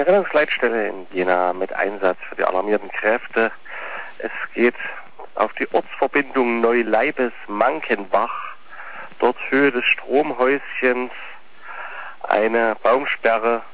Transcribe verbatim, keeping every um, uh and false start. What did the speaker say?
Rettungsleitstelle in Jena mit Einsatz für die alarmierten Kräfte. Es geht auf die Ortsverbindung Neuleibes-Mankenbach. Dort Höhe des Stromhäuschens eine Baumsperre